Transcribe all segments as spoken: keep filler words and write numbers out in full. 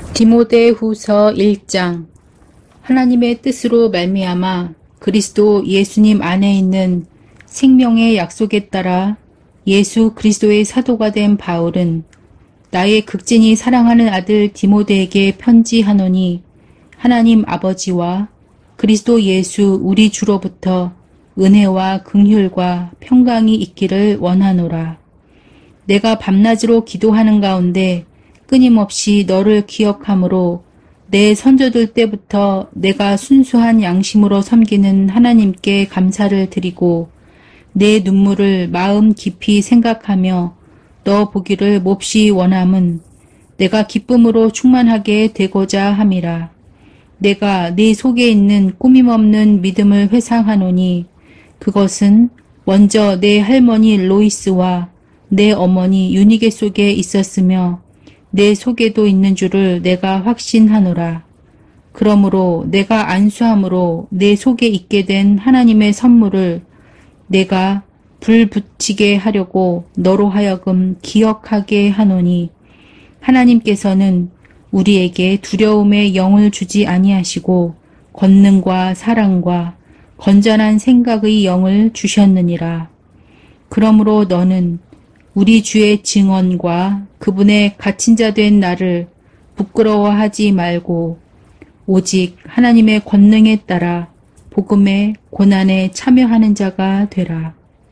디모데후서 일 장. 하나님의 뜻으로 말미암아 그리스도 예수님 안에 있는 생명의 약속에 따라 예수 그리스도의 사도가 된 바울은 나의 극진히 사랑하는 아들 디모데에게 편지하노니, 하나님 아버지와 그리스도 예수 우리 주로부터 은혜와 긍휼과 평강이 있기를 원하노라. 내가 밤낮으로 기도하는 가운데 끊임없이 너를 기억함으로 내 선조들 때부터 내가 순수한 양심으로 섬기는 하나님께 감사를 드리고 내 눈물을 마음 깊이 생각하며 너 보기를 몹시 원함은 내가 기쁨으로 충만하게 되고자 함이라. 내가 네 속에 있는 꾸밈없는 믿음을 회상하노니 그것은 먼저 내 할머니 로이스와 내 어머니 유니게 속에 있었으며 내 속에도 있는 줄을 내가 확신하노라. 그러므로 내가 안수함으로 내 속에 있게 된 하나님의 선물을 내가 불 붙이게 하려고 너로 하여금 기억하게 하노니, 하나님께서는 우리에게 두려움의 영을 주지 아니하시고 권능과 사랑과 건전한 생각의 영을 주셨느니라. 그러므로 너는 우리 주의 증언과 그분의 갇힌 자 된 나를 부끄러워하지 말고 오직 하나님의 권능에 따라 복음의 고난에 참여하는 자가 되라.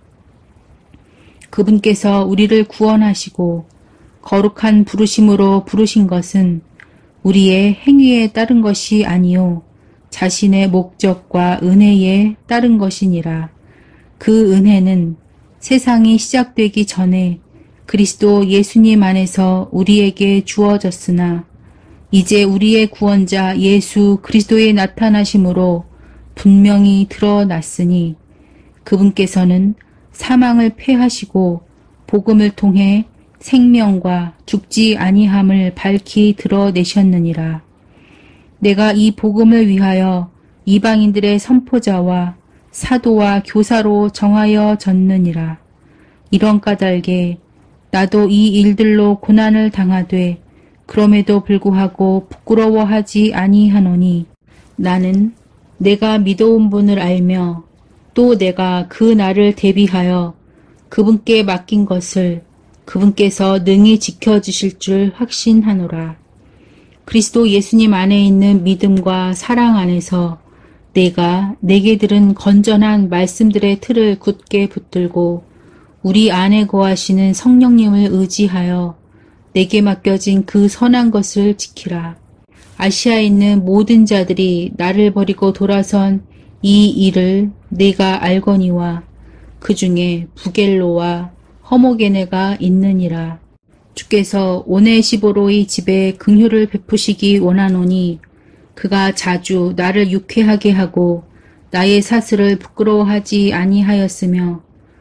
그분께서 우리를 구원하시고 거룩한 부르심으로 부르신 것은 우리의 행위에 따른 것이 아니요 자신의 목적과 은혜에 따른 것이니라. 그 은혜는 세상이 시작되기 전에 그리스도 예수님 안에서 우리에게 주어졌으나 이제 우리의 구원자 예수 그리스도의 나타나심으로 분명히 드러났으니 그분께서는 사망을 패하시고 복음을 통해 생명과 죽지 아니함을 밝히 드러내셨느니라. 내가 이 복음을 위하여 이방인들의 선포자와 사도와 교사로 정하여 졌느니라. 이런 까닭에 나도 이 일들로 고난을 당하되 그럼에도 불구하고 부끄러워하지 아니하노니, 나는 내가 믿어온 분을 알며 또 내가 그 날을 대비하여 그분께 맡긴 것을 그분께서 능히 지켜주실 줄 확신하노라. 그리스도 예수님 안에 있는 믿음과 사랑 안에서 내가 내게 들은 건전한 말씀들의 틀을 굳게 붙들고 우리 안에 거하시는 성령님을 의지하여 내게 맡겨진 그 선한 것을 지키라. 아시아에 있는 모든 자들이 나를 버리고 돌아선 이 일을 내가 알거니와 그 중에 부겔로와 허모게네가 있느니라. 주께서 오네시보로의 집에 긍휼을 베푸시기 원하노니 그가 자주 나를 유쾌하게 하고 나의 사슬을 부끄러워하지 아니하였으며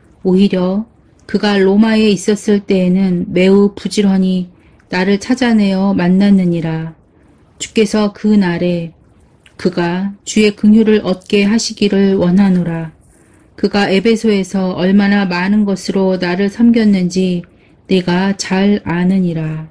오히려 그가 로마에 있었을 때에는 매우 부지런히 나를 찾아내어 만났느니라. 주께서 그 날에 그가 주의 긍휼을 얻게 하시기를 원하노라. 그가 에베소에서 얼마나 많은 것으로 나를 섬겼는지 내가 잘 아느니라.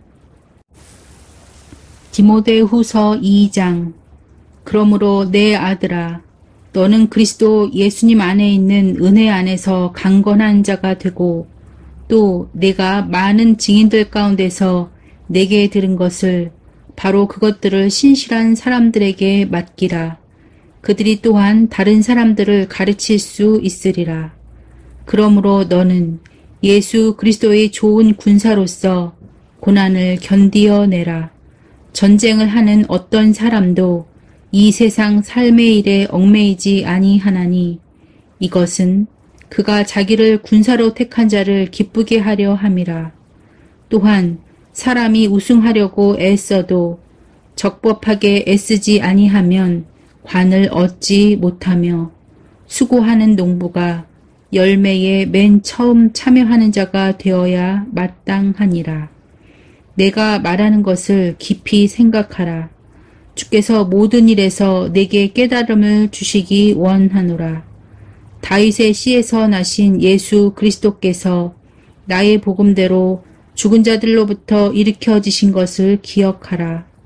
디모데후서 이 장. 그러므로 내 아들아, 너는 그리스도 예수님 안에 있는 은혜 안에서 강건한 자가 되고 또 내가 많은 증인들 가운데서 내게 들은 것을 바로 그것들을 신실한 사람들에게 맡기라. 그들이 또한 다른 사람들을 가르칠 수 있으리라. 그러므로 너는 예수 그리스도의 좋은 군사로서 고난을 견디어내라. 전쟁을 하는 어떤 사람도 이 세상 삶의 일에 얽매이지 아니하나니 이것은 그가 자기를 군사로 택한 자를 기쁘게 하려 함이라. 또한 사람이 우승하려고 애써도 적법하게 애쓰지 아니하면 관을 얻지 못하며 수고하는 농부가 열매에 맨 처음 참여하는 자가 되어야 마땅하니라. 내가 말하는 것을 깊이 생각하라. 주께서 모든 일에서 내게 깨달음을 주시기 원하노라. 다윗의 씨에서 나신 예수 그리스도께서 나의 복음대로 죽은 자들로부터 일으켜지신 것을 기억하라.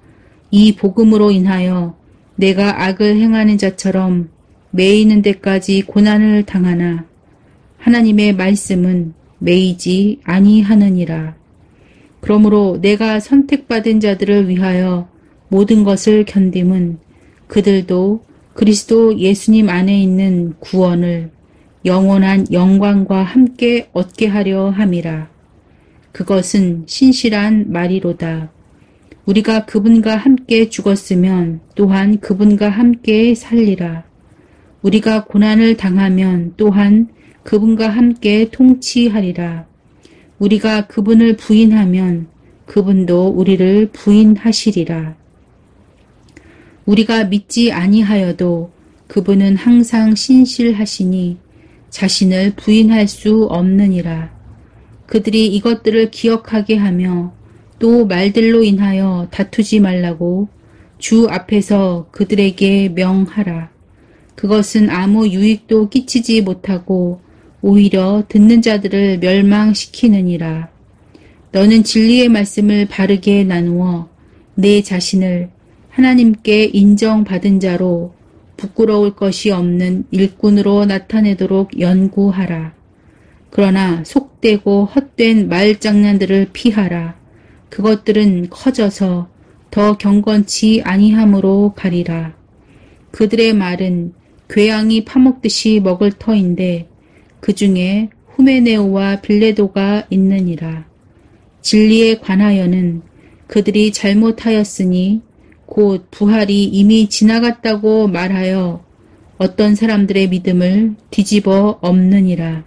이 복음으로 인하여 내가 악을 행하는 자처럼 매이는 데까지 고난을 당하나 하나님의 말씀은 매이지 아니하느니라. 그러므로 내가 선택받은 자들을 위하여 모든 것을 견딤은 그들도 그리스도 예수님 안에 있는 구원을 영원한 영광과 함께 얻게 하려 함이라. 그것은 신실한 말이로다. 우리가 그분과 함께 죽었으면 또한 그분과 함께 살리라. 우리가 고난을 당하면 또한 그분과 함께 통치하리라. 우리가 그분을 부인하면 그분도 우리를 부인하시리라. 우리가 믿지 아니하여도 그분은 항상 신실하시니 자신을 부인할 수 없느니라. 그들이 이것들을 기억하게 하며 또 말들로 인하여 다투지 말라고 주 앞에서 그들에게 명하라. 그것은 아무 유익도 끼치지 못하고 오히려 듣는 자들을 멸망시키느니라. 너는 진리의 말씀을 바르게 나누어 내 자신을 하나님께 인정받은 자로 부끄러울 것이 없는 일꾼으로 나타내도록 연구하라. 그러나 속되고 헛된 말장난들을 피하라. 그것들은 커져서 더 경건치 아니함으로 가리라. 그들의 말은 궤양이 파먹듯이 먹을 터인데 그 중에 후메네오와 빌레도가 있느니라. 진리에 관하여는 그들이 잘못하였으니 곧 부활이 이미 지나갔다고 말하여 어떤 사람들의 믿음을 뒤집어 엎느니라.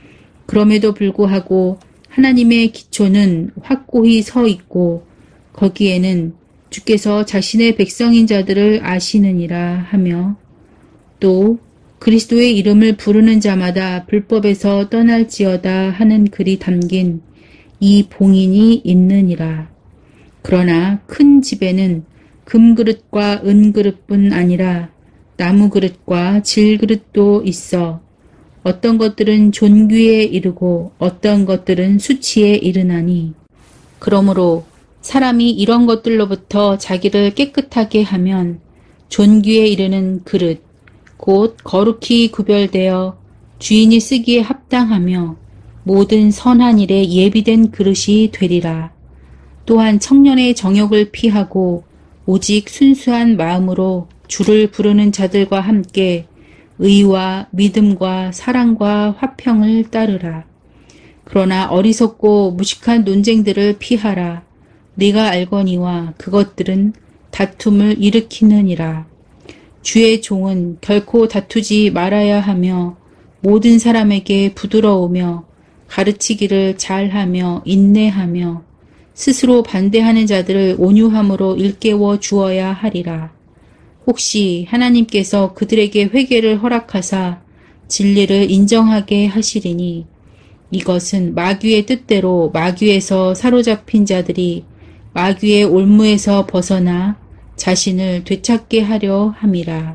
그럼에도 불구하고 하나님의 기초는 확고히 서 있고 거기에는 주께서 자신의 백성인 자들을 아시느니라 하며 또 그리스도의 이름을 부르는 자마다 불법에서 떠날지어다 하는 글이 담긴 이 봉인이 있느니라. 그러나 큰 집에는 금그릇과 은그릇뿐 아니라 나무그릇과 질그릇도 있어 어떤 것들은 존귀에 이르고 어떤 것들은 수치에 이르나니 그러므로 사람이 이런 것들로부터 자기를 깨끗하게 하면 존귀에 이르는 그릇 곧 거룩히 구별되어 주인이 쓰기에 합당하며 모든 선한 일에 예비된 그릇이 되리라. 또한 청년의 정욕을 피하고 오직 순수한 마음으로 주를 부르는 자들과 함께 의와 믿음과 사랑과 화평을 따르라. 그러나 어리석고 무식한 논쟁들을 피하라. 네가 알거니와 그것들은 다툼을 일으키느니라. 주의 종은 결코 다투지 말아야 하며 모든 사람에게 부드러우며 가르치기를 잘하며 인내하며 스스로 반대하는 자들을 온유함으로 일깨워 주어야 하리라. 혹시 하나님께서 그들에게 회개를 허락하사 진리를 인정하게 하시리니 이것은 마귀의 뜻대로 마귀에서 사로잡힌 자들이 마귀의 올무에서 벗어나 자신을 되찾게 하려 함이라.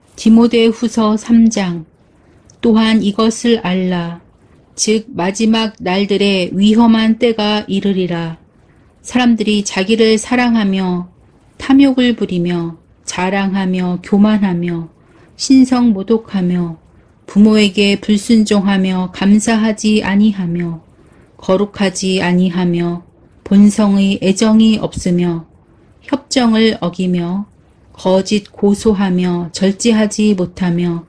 디모데후서 삼 장. 또한 이것을 알라. 즉 마지막 날들에 위험한 때가 이르리라. 사람들이 자기를 사랑하며 탐욕을 부리며 자랑하며 교만하며 신성모독하며 부모에게 불순종하며 감사하지 아니하며 거룩하지 아니하며 본성의 애정이 없으며 협정을 어기며 거짓 고소하며 절제하지 못하며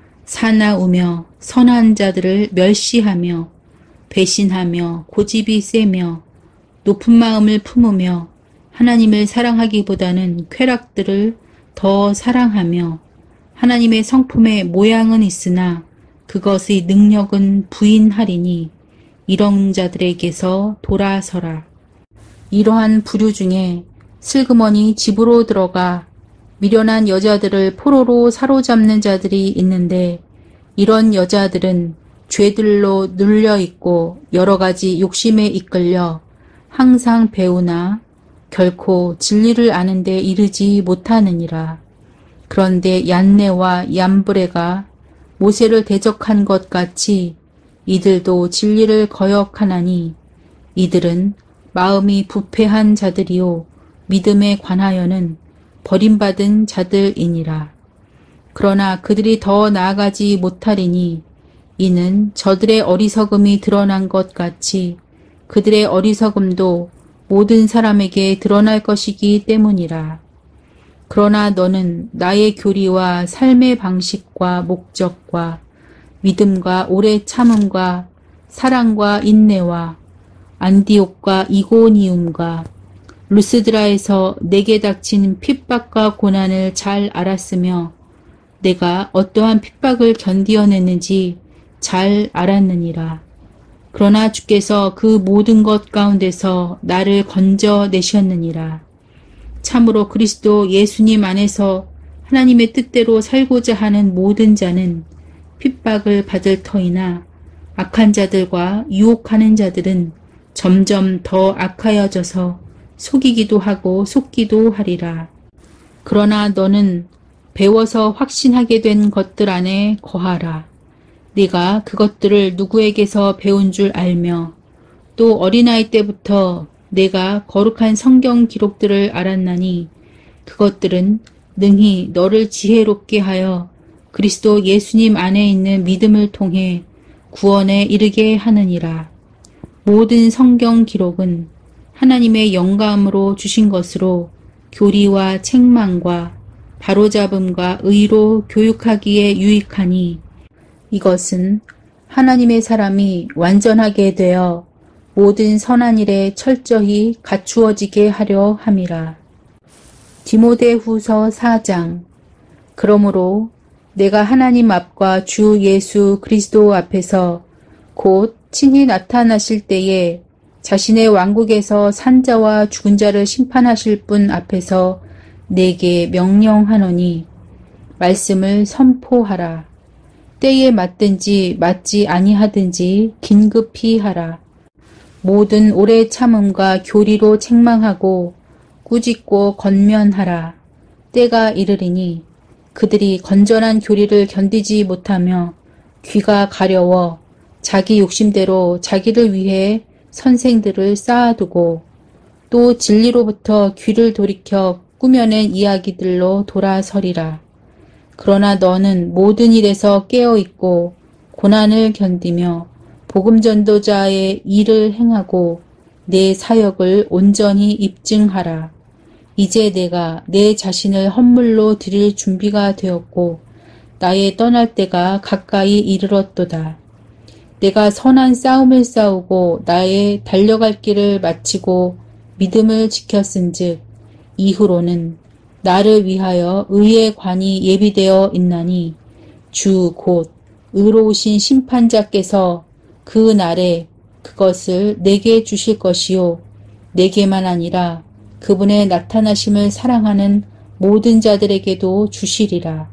사나우며 선한 자들을 멸시하며 배신하며 고집이 세며 높은 마음을 품으며 하나님을 사랑하기보다는 쾌락들을 더 사랑하며 하나님의 성품의 모양은 있으나 그것의 능력은 부인하리니 이런 자들에게서 돌아서라. 이러한 부류 중에 슬그머니 집으로 들어가 미련한 여자들을 포로로 사로잡는 자들이 있는데 이런 여자들은 죄들로 눌려있고 여러가지 욕심에 이끌려 항상 배우나 결코 진리를 아는 데 이르지 못하느니라. 그런데 얀네와 얀브레가 모세를 대적한 것 같이 이들도 진리를 거역하나니 이들은 마음이 부패한 자들이요 믿음에 관하여는 버림받은 자들이니라. 그러나 그들이 더 나아가지 못하리니 이는 저들의 어리석음이 드러난 것 같이 그들의 어리석음도 모든 사람에게 드러날 것이기 때문이라. 그러나 너는 나의 교리와 삶의 방식과 목적과 믿음과 오래 참음과 사랑과 인내와 안디옥과 이고니움과 루스드라에서 내게 닥친 핍박과 고난을 잘 알았으며 내가 어떠한 핍박을 견디어냈는지 잘 알았느니라. 그러나 주께서 그 모든 것 가운데서 나를 건져내셨느니라. 참으로 그리스도 예수님 안에서 하나님의 뜻대로 살고자 하는 모든 자는 핍박을 받을 터이나 악한 자들과 유혹하는 자들은 점점 더 악하여져서 속이기도 하고 속기도 하리라. 그러나 너는 배워서 확신하게 된 것들 안에 거하라. 네가 그것들을 누구에게서 배운 줄 알며 또 어린아이 때부터 내가 거룩한 성경 기록들을 알았나니 그것들은 능히 너를 지혜롭게 하여 그리스도 예수님 안에 있는 믿음을 통해 구원에 이르게 하느니라. 모든 성경 기록은 하나님의 영감으로 주신 것으로 교리와 책망과 바로잡음과 의로 교육하기에 유익하니 이것은 하나님의 사람이 완전하게 되어 모든 선한 일에 철저히 갖추어지게 하려 함이라. 디모데후서 사 장. 그러므로 내가 하나님 앞과 주 예수 그리스도 앞에서 곧 친히 나타나실 때에 자신의 왕국에서 산자와 죽은 자를 심판하실 분 앞에서 내게 명령하노니 말씀을 선포하라. 때에 맞든지 맞지 아니하든지 긴급히 하라. 모든 오래 참음과 교리로 책망하고 꾸짖고 권면하라. 때가 이르리니 그들이 건전한 교리를 견디지 못하며 귀가 가려워 자기 욕심대로 자기를 위해 선생들을 쌓아두고 또 진리로부터 귀를 돌이켜 꾸며낸 이야기들로 돌아서리라. 그러나 너는 모든 일에서 깨어있고 고난을 견디며 복음 전도자의 일을 행하고 내 사역을 온전히 입증하라. 이제 내가 내 자신을 헌물로 드릴 준비가 되었고 나의 떠날 때가 가까이 이르렀도다. 내가 선한 싸움을 싸우고 나의 달려갈 길을 마치고 믿음을 지켰은즉 이후로는 나를 위하여 의의 관이 예비되어 있나니 주 곧 의로우신 심판자께서 그 날에 그것을 내게 주실 것이요 내게만 아니라 그분의 나타나심을 사랑하는 모든 자들에게도 주시리라.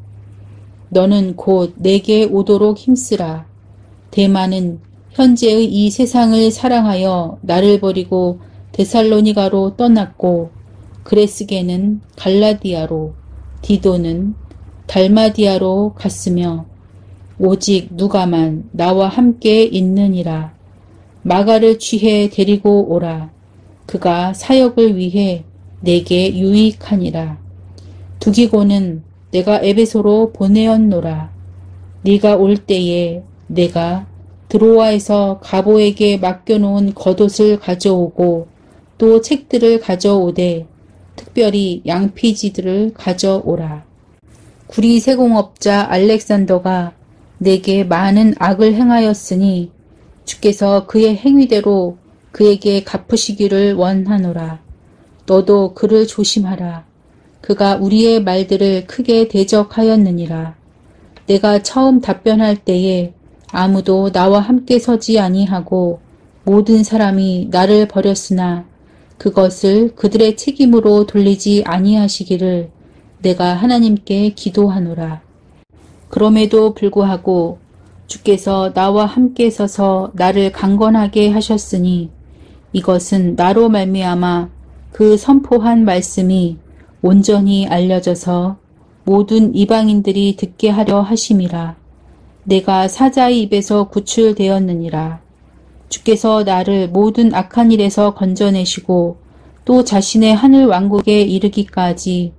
너는 곧 내게 오도록 힘쓰라. 대만은 현재의 이 세상을 사랑하여 나를 버리고 데살로니가로 떠났고 그레스게는 갈라디아로 디도는 달마디아로 갔으며 오직 누가만 나와 함께 있느니라. 마가를 취해 데리고 오라. 그가 사역을 위해 내게 유익하니라. 두기고는 내가 에베소로 보내었노라. 네가 올 때에 내가 드로아에서 가보에게 맡겨놓은 겉옷을 가져오고 또 책들을 가져오되 특별히 양피지들을 가져오라. 구리 세공업자 알렉산더가 내게 많은 악을 행하였으니 주께서 그의 행위대로 그에게 갚으시기를 원하노라. 너도 그를 조심하라. 그가 우리의 말들을 크게 대적하였느니라. 내가 처음 답변할 때에 아무도 나와 함께 서지 아니하고 모든 사람이 나를 버렸으나 그것을 그들의 책임으로 돌리지 아니하시기를 내가 하나님께 기도하노라. 그럼에도 불구하고 주께서 나와 함께 서서 나를 강건하게 하셨으니 이것은 나로 말미암아 그 선포한 말씀이 온전히 알려져서 모든 이방인들이 듣게 하려 하심이라. 내가 사자의 입에서 구출되었느니라. 주께서 나를 모든 악한 일에서 건져내시고 또 자신의 하늘 왕국에 이르기까지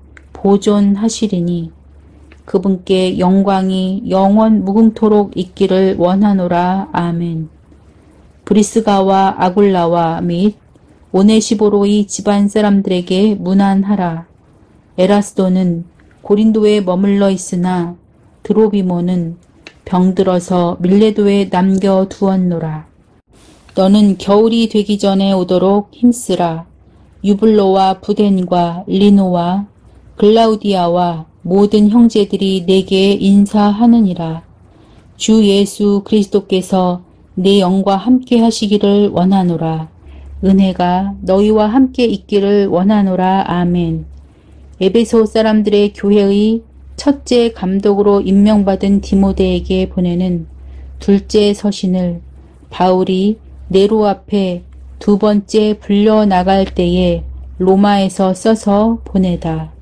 보존하시리니 그분께 영광이 영원 무궁토록 있기를 원하노라. 아멘. 브리스가와 아굴라와 및 오네시보로의 집안 사람들에게 문안하라. 에라스도는 고린도에 머물러 있으나 드로비모는 병들어서 밀레도에 남겨두었노라. 너는 겨울이 되기 전에 오도록 힘쓰라. 유블로와 부덴과 리노와 글라우디아와 모든 형제들이 내게 인사하느니라. 주 예수 그리스도께서 내 영과 함께 하시기를 원하노라. 은혜가 너희와 함께 있기를 원하노라. 아멘. 에베소 사람들의 교회의 첫째 감독으로 임명받은 디모데에게 보내는 둘째 서신을 바울이 네로 앞에 두 번째 불려 나갈 때에 로마에서 써서 보내다.